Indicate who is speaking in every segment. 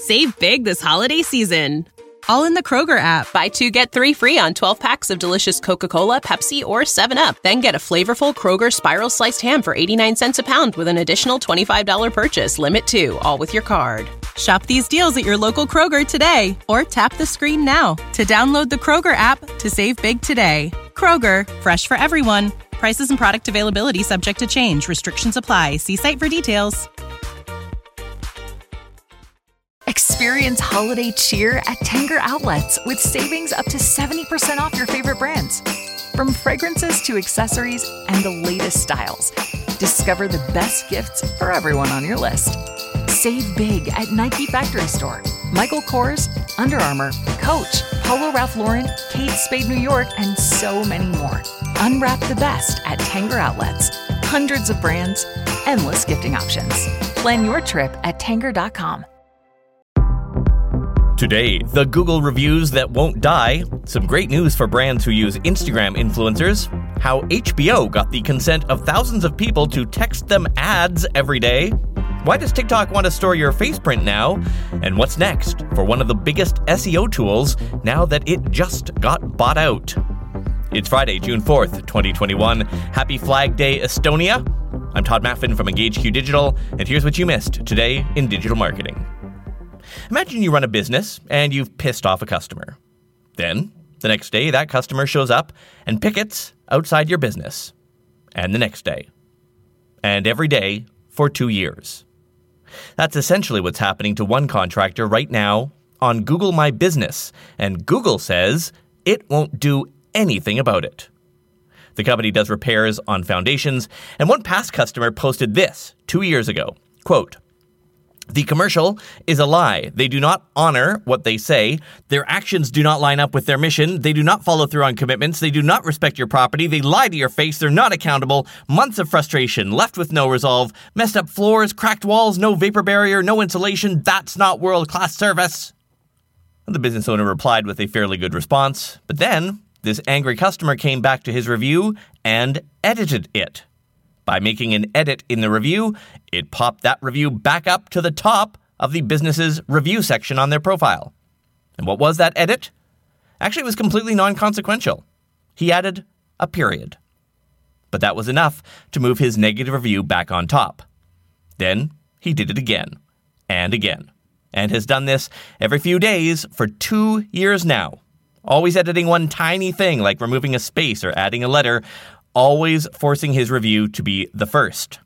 Speaker 1: Save big this holiday season. All in the Kroger app.
Speaker 2: Buy 2, get 3 free on 12 packs of delicious Coca-Cola, Pepsi, or 7-Up. Then get a flavorful Kroger Spiral Sliced Ham for 89 cents a pound with an additional $25 purchase. Limit 2, all with your card.
Speaker 1: Shop these deals at your local Kroger today, or tap the screen now to download the Kroger app to save big today. Kroger, fresh for everyone. Prices and product availability subject to change. Restrictions apply. See site for details.
Speaker 3: Experience holiday cheer at Tanger Outlets with savings up to 70% off your favorite brands. From fragrances to accessories and the latest styles, discover the best gifts for everyone on your list. Save big at Nike Factory Store, Michael Kors, Under Armour, Coach, Polo Ralph Lauren, Kate Spade New York, and so many more. Unwrap the best at Tanger Outlets. Hundreds of brands, endless gifting options. Plan your trip at Tanger.com.
Speaker 4: Today, the Google reviews that won't die, some great news for brands who use Instagram influencers, how HBO got the consent of thousands of people to text them ads every day, why does TikTok want to store your face print now, and what's next for one of the biggest SEO tools now that it just got bought out. It's Friday, June 4th, 2021. Happy Flag Day, Estonia. I'm Todd Maffin from EngageQ Digital, and here's what you missed today in digital marketing. Imagine you run a business and you've pissed off a customer. Then, the next day, that customer shows up and pickets outside your business. And the next day. And every day for 2 years. That's essentially what's happening to one contractor right now on Google My Business. And Google says it won't do anything about it. The company does repairs on foundations, and one past customer posted this 2 years ago. Quote, "The commercial is a lie. They do not honor what they say. Their actions do not line up with their mission. They do not follow through on commitments. They do not respect your property. They lie to your face. They're not accountable. Months of frustration, left with no resolve. Messed up floors, cracked walls, no vapor barrier, no insulation. That's not world-class service." And the business owner replied with a fairly good response. But then, this angry customer came back to his review and edited it. By making an edit in the review, it popped that review back up to the top of the business's review section on their profile. And what was that edit? Actually, it was completely non-consequential. He added a period. But that was enough to move his negative review back on top. Then he did it again and again, and has done this every few days for 2 years now. Always editing one tiny thing like removing a space or adding a letter, always forcing his review to be the first.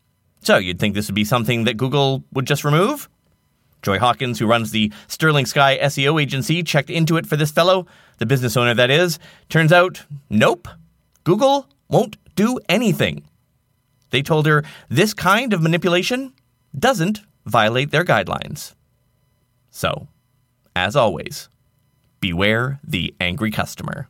Speaker 4: So you'd think this would be something that Google would just remove? Joy Hawkins, who runs the Sterling Sky SEO agency, checked into it for this fellow, the business owner that is. Turns out, nope. Google won't do anything. They told her this kind of manipulation doesn't violate their guidelines. So, as always, beware the angry customer.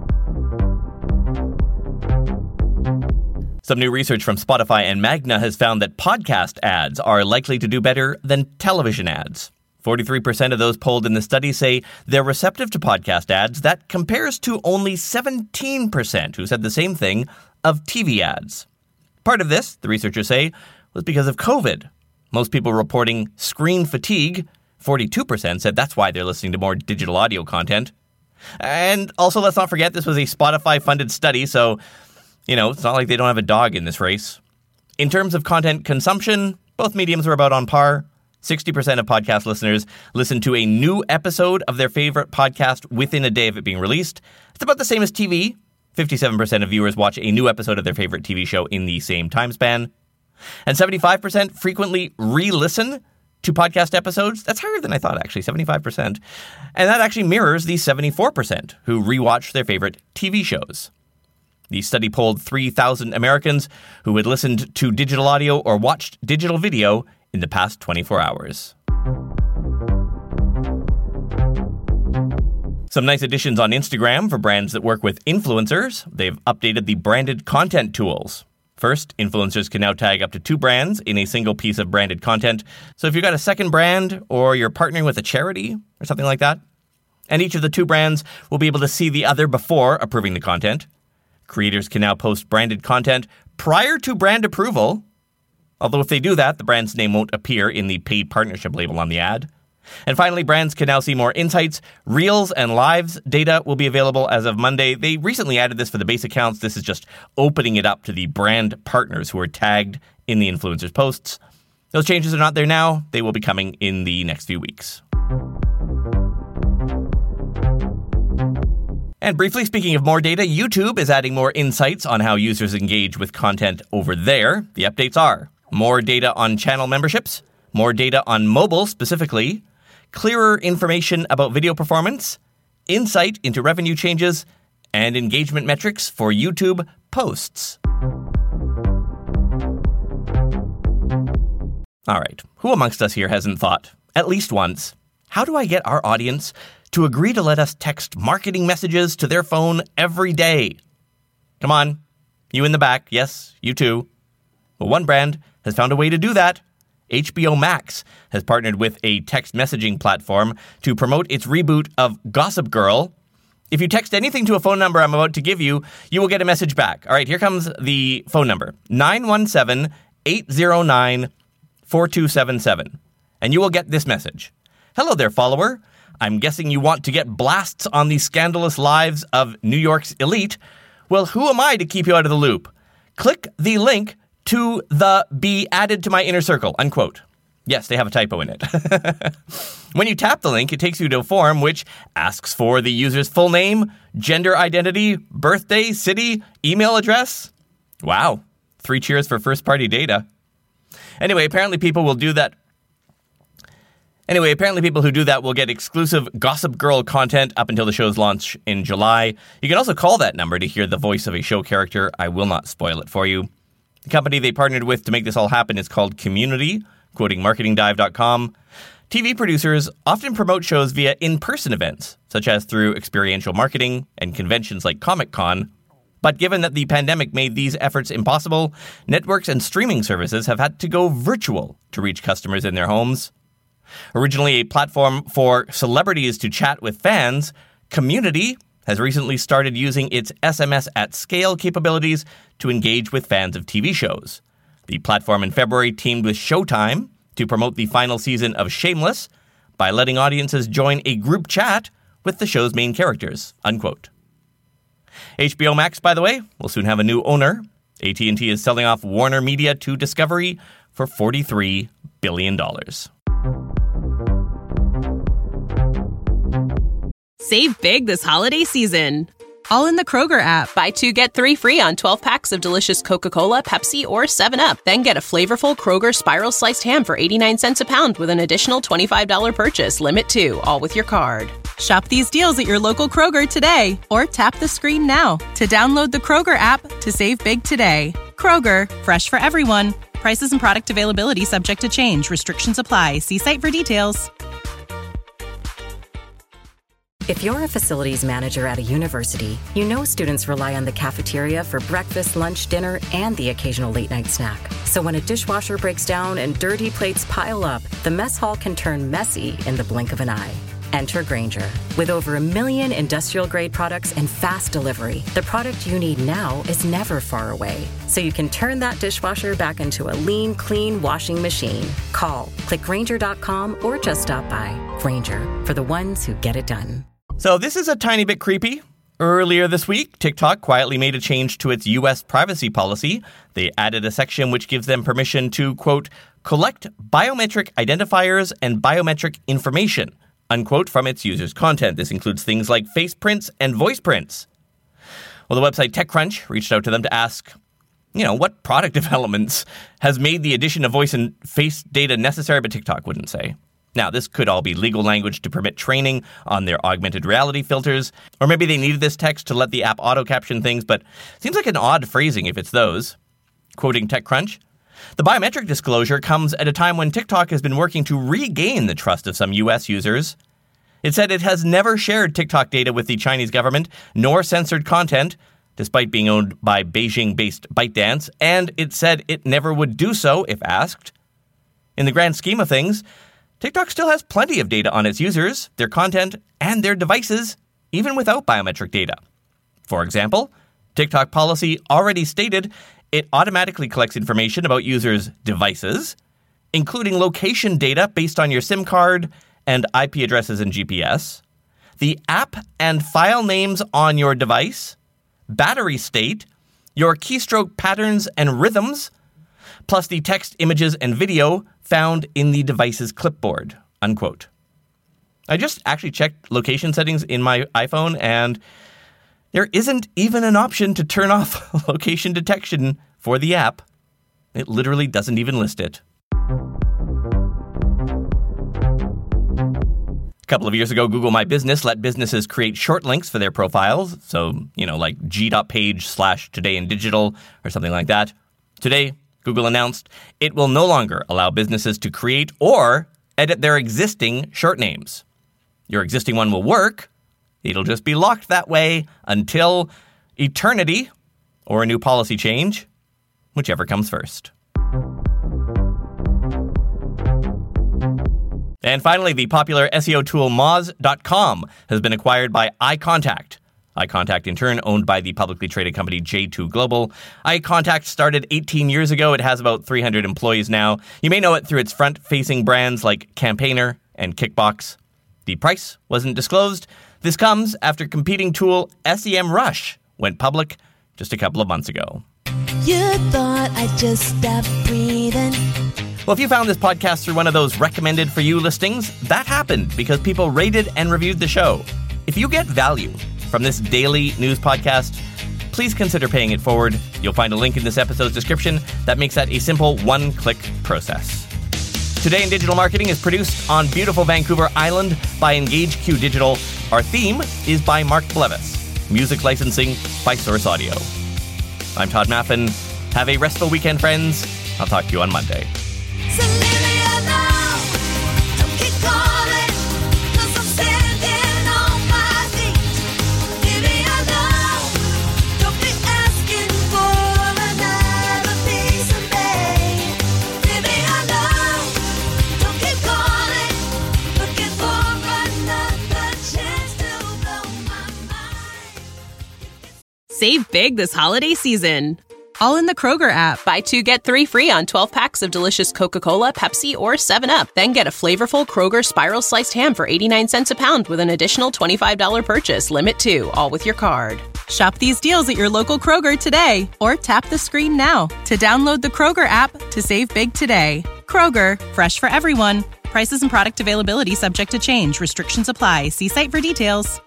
Speaker 4: Some new research from Spotify and Magna has found that podcast ads are likely to do better than television ads. 43% of those polled in the study say they're receptive to podcast ads. That compares to only 17% who said the same thing of TV ads. Part of this, the researchers say, was because of COVID. Most people reporting screen fatigue. 42% said that's why they're listening to more digital audio content. And also, let's not forget, this was a Spotify-funded study, so it's not like they don't have a dog in this race. In terms of content consumption, both mediums were about on par. 60% of podcast listeners listen to a new episode of their favorite podcast within a day of it being released. It's about the same as TV. 57% of viewers watch a new episode of their favorite TV show in the same time span. And 75% frequently re-listen to podcast episodes. That's higher than I thought, actually, 75%. And that actually mirrors the 74% who rewatch their favorite TV shows. The study polled 3,000 Americans who had listened to digital audio or watched digital video in the past 24 hours. Some nice additions on Instagram for brands that work with influencers. They've updated the branded content tools. First, influencers can now tag up to 2 brands in a single piece of branded content. So if you've got a second brand or you're partnering with a charity or something like that, and each of the 2 brands will be able to see the other before approving the content. Creators can now post branded content prior to brand approval. Although if they do that, the brand's name won't appear in the paid partnership label on the ad. And finally, brands can now see more insights. Reels and Lives data will be available as of Monday. They recently added this for the base accounts. This is just opening it up to the brand partners who are tagged in the influencers' posts. Those changes are not there now. They will be coming in the next few weeks. And briefly, speaking of more data, YouTube is adding more insights on how users engage with content over there. The updates are more data on channel memberships, more data on mobile specifically, clearer information about video performance, insight into revenue changes, and engagement metrics for YouTube posts. All right, who amongst us here hasn't thought, at least once, how do I get our audience to agree to let us text marketing messages to their phone every day? Come on, you in the back, yes, you too. Well, one brand has found a way to do that. HBO Max has partnered with a text messaging platform to promote its reboot of Gossip Girl. If you text anything to a phone number I'm about to give you, you will get a message back. All right, here comes the phone number, 917-809-4277. And you will get this message. Hello there, follower. I'm guessing you want to get blasts on the scandalous lives of New York's elite. Well, who am I to keep you out of the loop? Click the link to the be added to my inner circle, unquote. Yes, they have a typo in it. When you tap the link, it takes you to a form which asks for the user's full name, gender identity, birthday, city, email address. Wow. 3 cheers for first-party data. Anyway, apparently people who do that will get exclusive Gossip Girl content up until the show's launch in July. You can also call that number to hear the voice of a show character. I will not spoil it for you. The company they partnered with to make this all happen is called Community, quoting marketingdive.com. TV producers often promote shows via in-person events, such as through experiential marketing and conventions like Comic-Con. But given that the pandemic made these efforts impossible, networks and streaming services have had to go virtual to reach customers in their homes. Originally a platform for celebrities to chat with fans, Community has recently started using its SMS at scale capabilities to engage with fans of TV shows. The platform in February teamed with Showtime to promote the final season of Shameless by letting audiences join a group chat with the show's main characters, unquote. HBO Max, by the way, will soon have a new owner. AT&T is selling off Warner Media to Discovery for $43 billion.
Speaker 2: Save big this holiday season.
Speaker 1: All in the Kroger app.
Speaker 2: Buy 2, get 3 free on 12 packs of delicious Coca-Cola, Pepsi, or 7-Up. Then get a flavorful Kroger Spiral Sliced Ham for 89 cents a pound with an additional $25 purchase. Limit 2, all with your card.
Speaker 1: Shop these deals at your local Kroger today or tap the screen now to download the Kroger app to save big today. Kroger, fresh for everyone. Prices and product availability subject to change. Restrictions apply. See site for details.
Speaker 5: If you're a facilities manager at a university, you know students rely on the cafeteria for breakfast, lunch, dinner, and the occasional late-night snack. So when a dishwasher breaks down and dirty plates pile up, the mess hall can turn messy in the blink of an eye. Enter Grainger. With over 1 million industrial-grade products and fast delivery, the product you need now is never far away. So you can turn that dishwasher back into a lean, clean washing machine. Call, click Grainger.com, or just stop by. Grainger, for the ones who get it done.
Speaker 4: So this is a tiny bit creepy. Earlier this week, TikTok quietly made a change to its U.S. privacy policy. They added a section which gives them permission to, quote, collect biometric identifiers and biometric information, unquote, from its users' content. This includes things like face prints and voice prints. Well, the website TechCrunch reached out to them to ask, what product developments has made the addition of voice and face data necessary, but TikTok wouldn't say. Now, this could all be legal language to permit training on their augmented reality filters, or maybe they needed this text to let the app auto-caption things, but it seems like an odd phrasing if it's those. Quoting TechCrunch, the biometric disclosure comes at a time when TikTok has been working to regain the trust of some U.S. users. It said it has never shared TikTok data with the Chinese government, nor censored content, despite being owned by Beijing-based ByteDance, and it said it never would do so if asked. In the grand scheme of things, TikTok still has plenty of data on its users, their content, and their devices, even without biometric data. For example, TikTok policy already stated it automatically collects information about users' devices, including location data based on your SIM card and IP addresses in GPS, the app and file names on your device, battery state, your keystroke patterns and rhythms, plus the text, images, and video found in the device's clipboard, unquote. I just actually checked location settings in my iPhone, and there isn't even an option to turn off location detection for the app. It literally doesn't even list it. A couple of years ago, Google My Business let businesses create short links for their profiles. So, like g.page/todayindigital or something like that. Today, Google announced it will no longer allow businesses to create or edit their existing short names. Your existing one will work. It'll just be locked that way until eternity or a new policy change, whichever comes first. And finally, the popular SEO tool Moz.com has been acquired by iContact. iContact, in turn, owned by the publicly traded company J2 Global. iContact started 18 years ago. It has about 300 employees now. You may know it through its front-facing brands like Campaigner and Kickbox. The price wasn't disclosed. This comes after competing tool SEMrush went public just a couple of months ago.
Speaker 6: You thought I'd just stop breathing.
Speaker 4: Well, if you found this podcast through one of those recommended for you listings, that happened because people rated and reviewed the show. If you get value from this daily news podcast, please consider paying it forward. You'll find a link in this episode's description that makes that a simple one-click process. Today in Digital Marketing is produced on beautiful Vancouver Island by EngageQ Digital. Our theme is by Mark Blevis. Music licensing by Source Audio. I'm Todd Maffin. Have a restful weekend, friends. I'll talk to you on Monday.
Speaker 6: So leave me alone. Don't keep calling, 'cause I'm standing on my feet. Leave me alone. Don't be asking for another piece of me. Leave me alone. Don't keep calling, looking for another chance to blow my mind.
Speaker 2: Save big this holiday season.
Speaker 1: All in the Kroger app.
Speaker 2: Buy 2, get 3 free on 12 packs of delicious Coca-Cola, Pepsi, or 7-Up. Then get a flavorful Kroger Spiral Sliced Ham for 89 cents a pound with an additional $25 purchase. Limit 2, all with your card.
Speaker 1: Shop these deals at your local Kroger today or tap the screen now to download the Kroger app to save big today. Kroger, fresh for everyone. Prices and product availability subject to change. Restrictions apply. See site for details.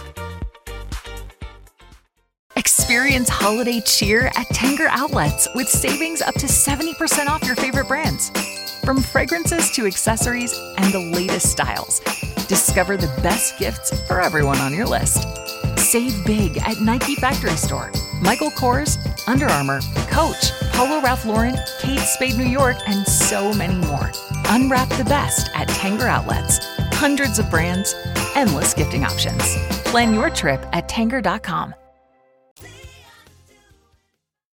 Speaker 3: Experience holiday cheer at Tanger Outlets with savings up to 70% off your favorite brands. From fragrances to accessories and the latest styles, discover the best gifts for everyone on your list. Save big at Nike Factory Store, Michael Kors, Under Armour, Coach, Polo Ralph Lauren, Kate Spade New York, and so many more. Unwrap the best at Tanger Outlets. Hundreds of brands, endless gifting options. Plan your trip at Tanger.com.